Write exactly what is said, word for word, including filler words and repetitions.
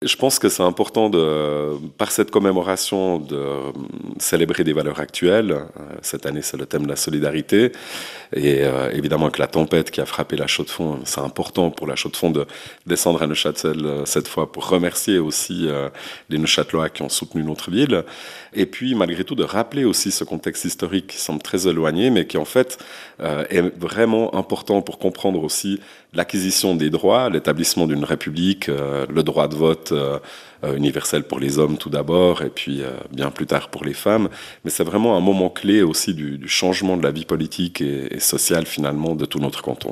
Je pense que c'est important de, par cette commémoration, de célébrer des valeurs actuelles. Cette année, c'est le thème de la solidarité. Et euh, évidemment que la tempête qui a frappé la Chaux-de-Fonds, c'est important pour la Chaux-de-Fonds de descendre à Neuchâtel euh, cette fois pour remercier aussi euh, les Neuchâtelois qui ont soutenu notre ville. Et puis, malgré tout, de rappeler aussi ce contexte historique qui semble très éloigné, mais qui en fait euh, est vraiment important pour comprendre aussi l'acquisition des droits, l'établissement d'une république, euh, le droit de vote euh, euh, universel pour les hommes tout d'abord, et puis euh, bien plus tard pour les femmes. Mais c'est vraiment un moment clé aussi du, du changement de la vie politique et, et sociale finalement de tout notre canton.